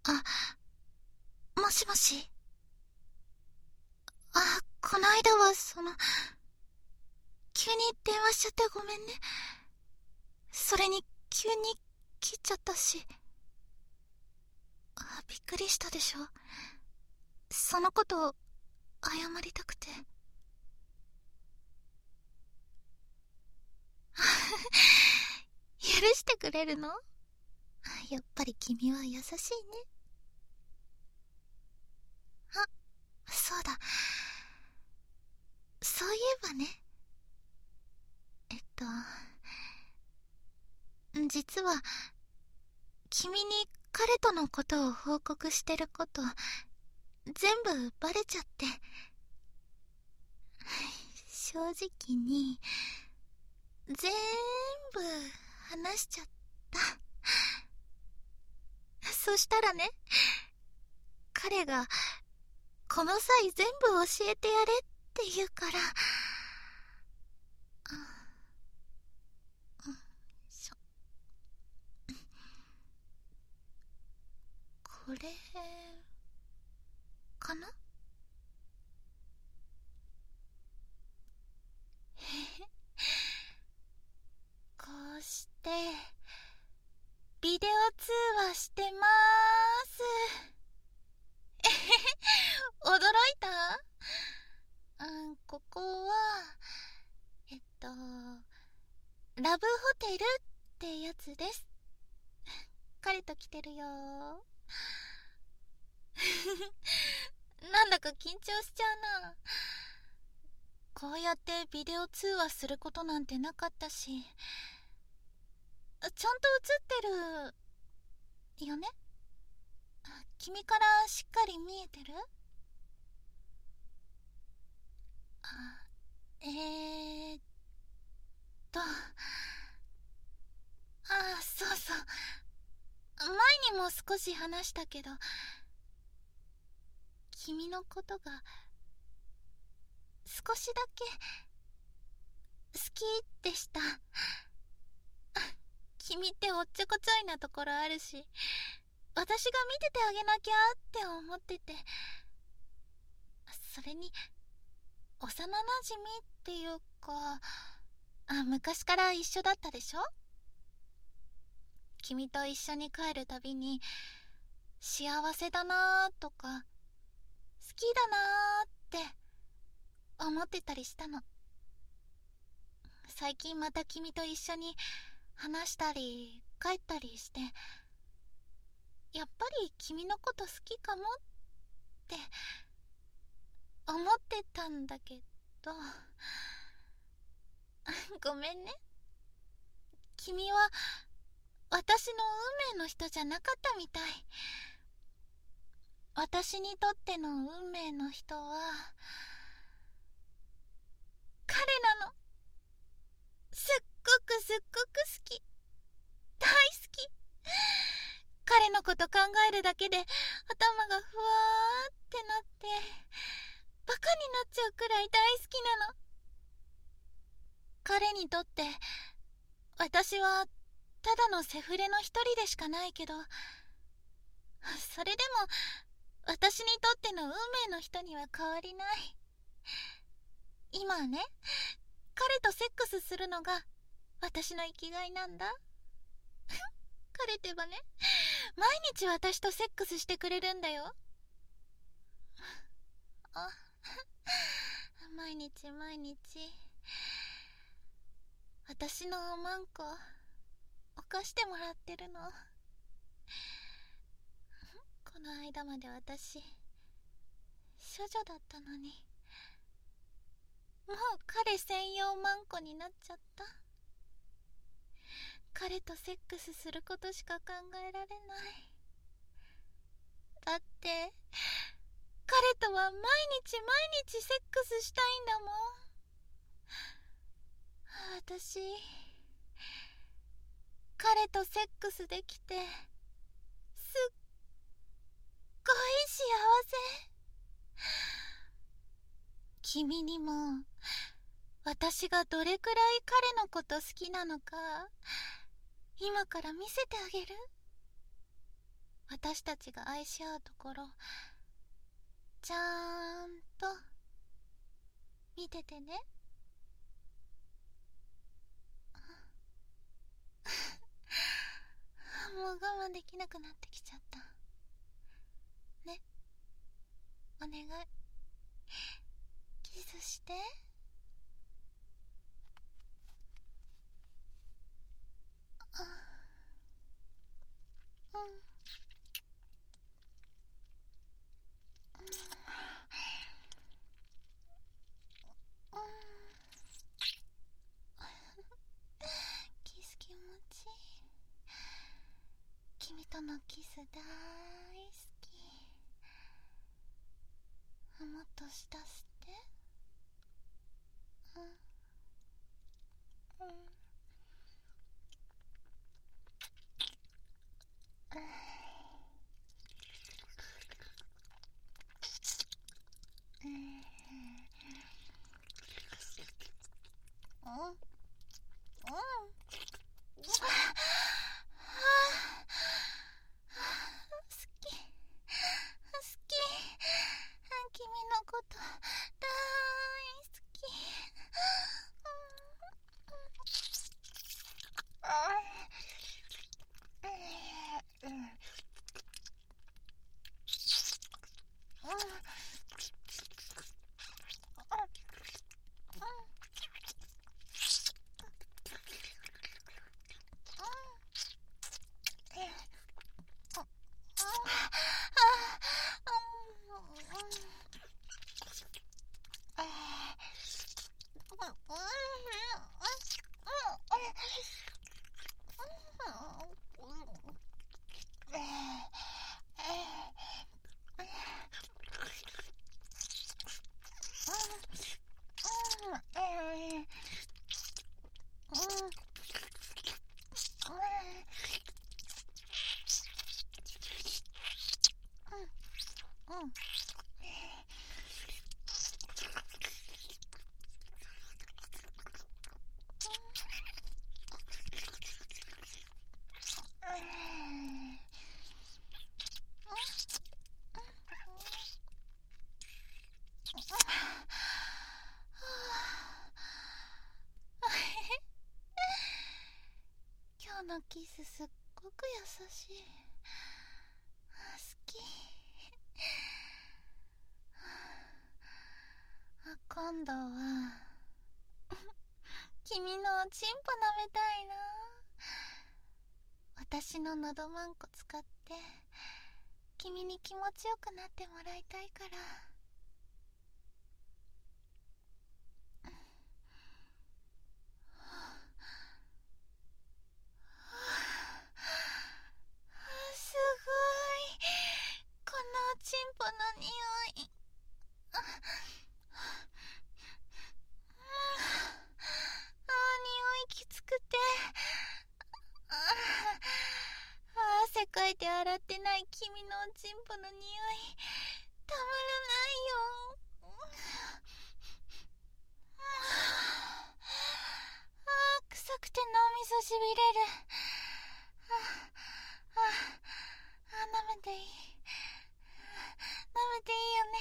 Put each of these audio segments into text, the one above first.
あ、もしもし。この間は急に電話しちゃってごめんね。それに急に切っちゃったし。びっくりしたでしょ。そのこと謝りたくて。許してくれるの？やっぱり君は優しいね。そうだ。そういえばね。実は君に彼とのことを報告してること全部バレちゃって、正直に全部話しちゃった。そしたらね、彼がこの際全部教えてやれって言うから。これかな。こうしてビデオ通話してまーす。驚いた？ここはラブホテルってやつです。彼と来てるよ。なんだか緊張しちゃうな。こうやってビデオ通話することなんてなかったし、ちゃんと映ってるよね？君からしっかり見えてる？えーっとそうそう、前にも少し話したけど、君のことが少しだけ好きでした。君っておっちょこちょいなところあるし、私が見ててあげなきゃって思ってて、それに幼なじみっていうか、昔から一緒だったでしょ？君と一緒に帰るたびに幸せだなーとか好きだなーって思ってたりしたの。最近また君と一緒に話したり帰ったりして、やっぱり君のこと好きかもって思ってたんだけどごめんね。君は私の運命の人じゃなかったみたい。私にとっての運命の人は彼なの。すっごくすっごく好き、大好き。彼のこと考えるだけで頭がふわーってなってバカになっちゃうくらい大好きなの。彼にとって私はただのセフレの一人でしかないけど、それでも私にとっての運命の人には変わりない。今はね、彼とセックスするのが私の生きがいなんだ。彼ってばね、毎日私とセックスしてくれるんだよ。毎日毎日私のおまんこ犯してもらってるの。この間まで私処女だったのに、もう彼専用マンコになっちゃった。彼とセックスすることしか考えられない。だって彼とは毎日毎日セックスしたいんだもん。私彼とセックスできてすっごい幸せ。君にも私がどれくらい彼のこと好きなのか今から見せてあげる。 私たちが愛し合うところちゃーんと見ててね。もう我慢できなくなってきちゃったね。お願い、キスして。キス気持ちいい。君とのキス大好き。もっと舌吸って。君のこと大好き。今日のキスすっごく優しい。好き。今度は君のおちんぽ舐めたいな。私ののどまんこ使って君に気持ちよくなってもらいたいから。すごい、このおちんぽの匂い。匂いきつくて汗かいて洗ってない君のおちんぽの匂いたまらないよ。臭くて脳みそしびれる。舐めていい、舐めていいよね。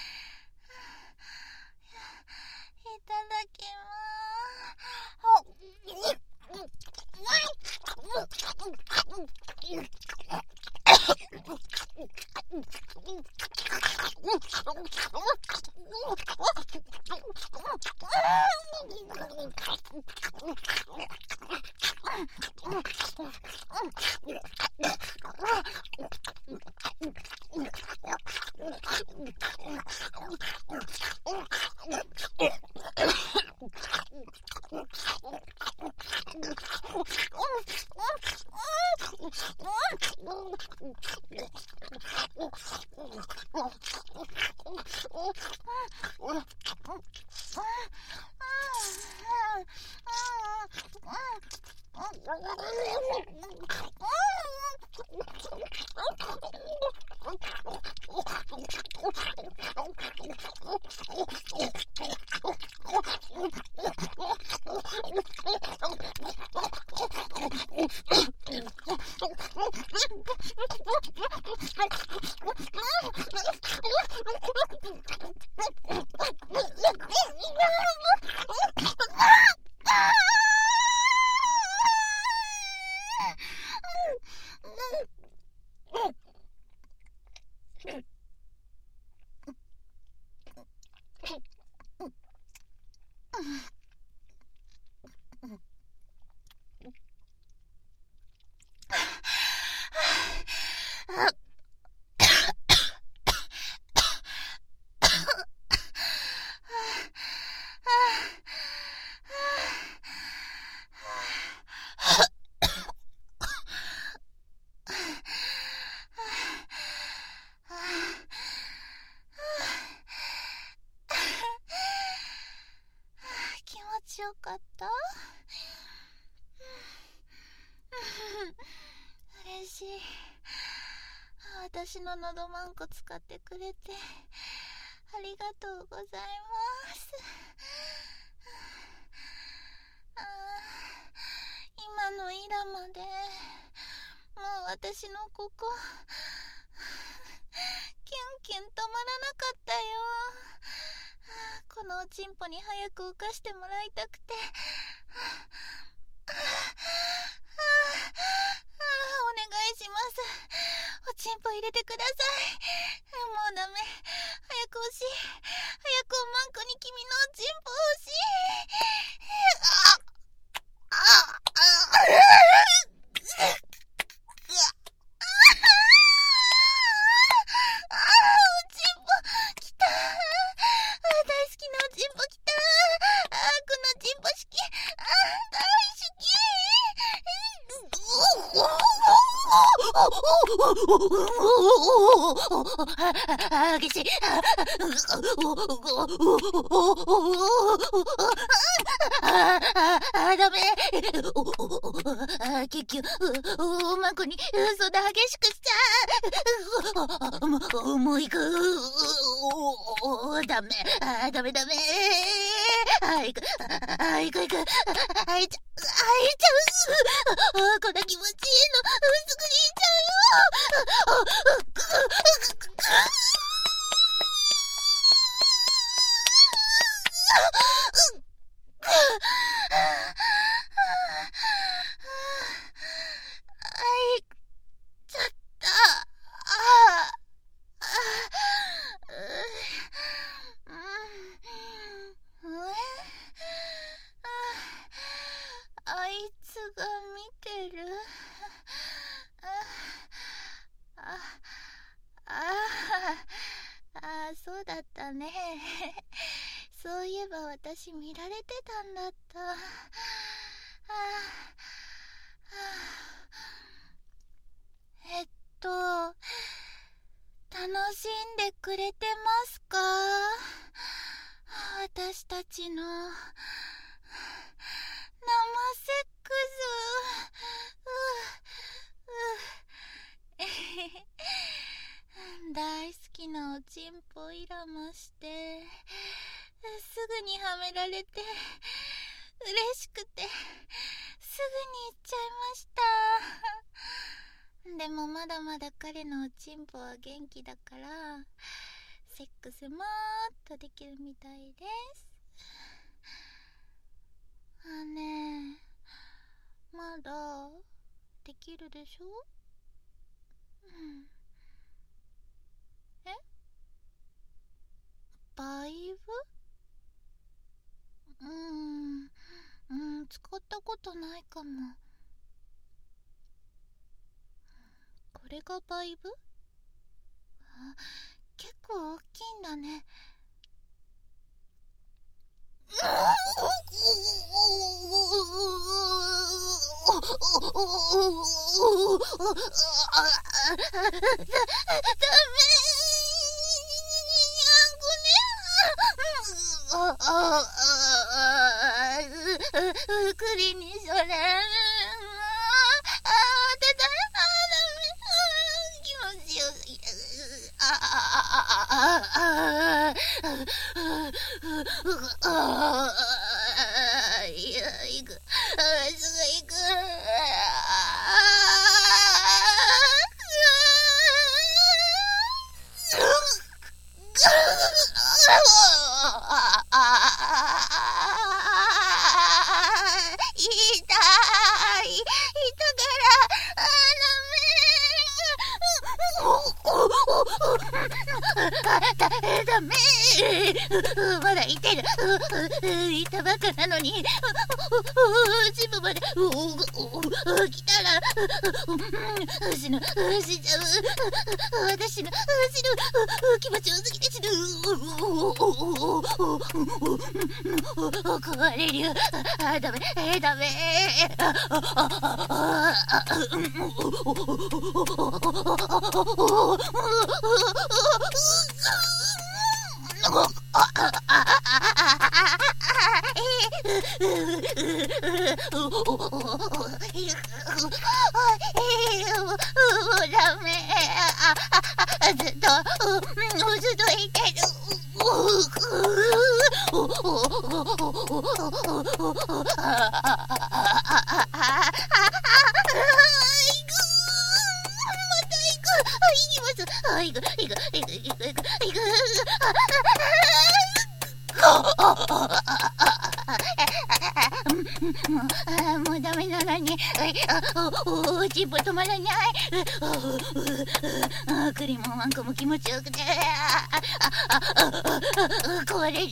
いただき気持ちよかった。嬉しい。私ののどまんこ使ってくれてありがとうございます。今のイラまでもう私のここキュンキュン止まらなかったよ。このおちんぽに早く浮かしてもらいたくて。お願いします。おちんぽ入れてください。もうダメ。早く欲しい。早くおまんこに君のおちんぽ欲しい。おちんぽきた。大好きなおちんぽきた。このちんぽ好き。大好き。激しい。ダメ。結局おまんこに嘘で激しくしちゃう。もう行く。ダメ。ダメ。行く。行く。入っちゃう。こんな気持ちいいのすぐに行っちゃうよ。あいつが見てる。そうだったね。そういえば私見られてたんだった。楽しんでくれてますか？私たちの生セックス。大好きなおちんぽイラまして、すぐにはめられて嬉しくてすぐに行っちゃいました。でもまだまだ彼のおちんぽは元気だからセックスもっとできるみたいです。ねえ、まだできるでしょ？バイブ？使ったことないかも。これがバイブ？結構大きいんだね。クリにそれ。気持ちよい。行く。すぐ行く。 ダメ。まだいてる。いたばかなのに。ジムまで来たら死ぬ。死んじゃう。私死ぬ。気持ちよすぎて死ぬ。壊れる。ダメ。ダメ。ダメ。ずっと言ってる。もうダメなのに、チンポ止まらない。クリもワンコも気持ちよくて、壊れる。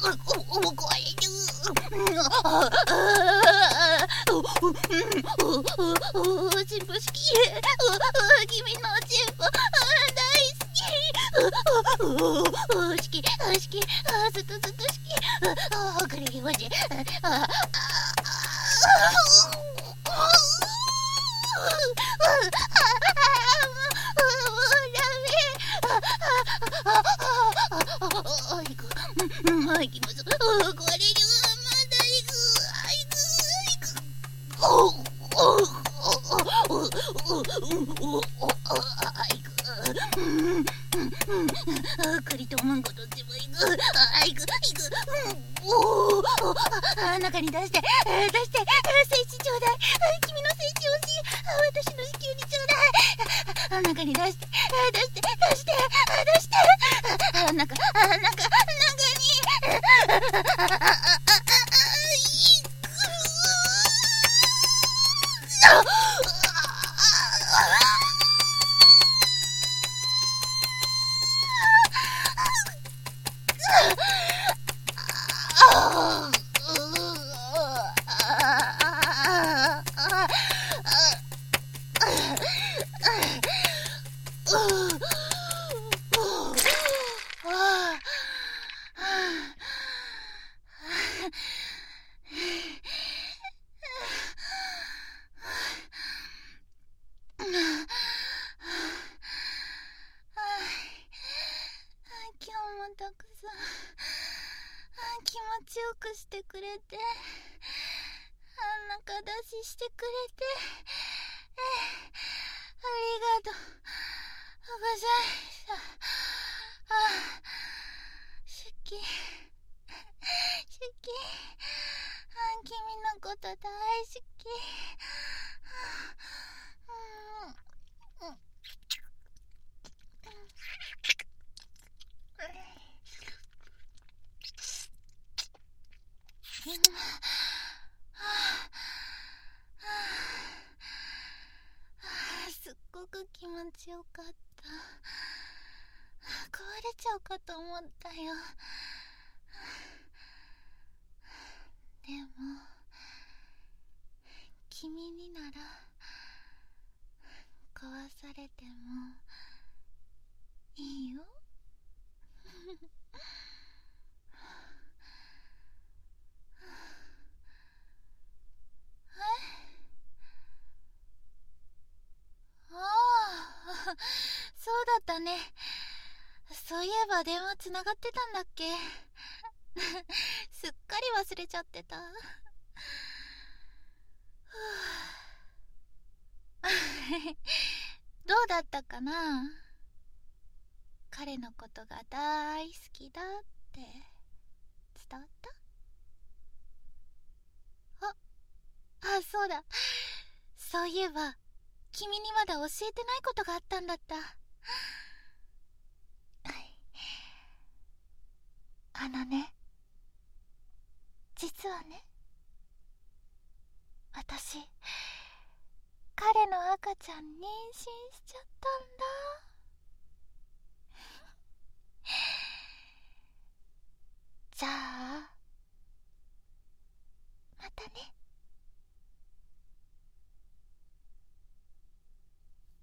チンポ好き。君のチンポ大好き。好き。ずっと好き。クリ気持ちいい。栗とマンゴーどっちも行く。中に出して。精子ちょうだい。君の精子欲しい。私の子宮にちょうだい。中に出して。中たくさん気持ちよくしてくれて、中出ししてくれて、ありがとうございました。シュキ君のこと大好き。すっごく気持ちよかった。壊れちゃうかと思ったよ。でも君になら壊されてもいいよ。そうだったね。そういえば電話つながってたんだっけ。すっかり忘れちゃってた。どうだったかな。彼のことが大好きだって伝わった？そうだ。そういえば君にまだ教えてないことがあったんだった。実はね、私彼の赤ちゃん妊娠しちゃったんだ。 じゃあ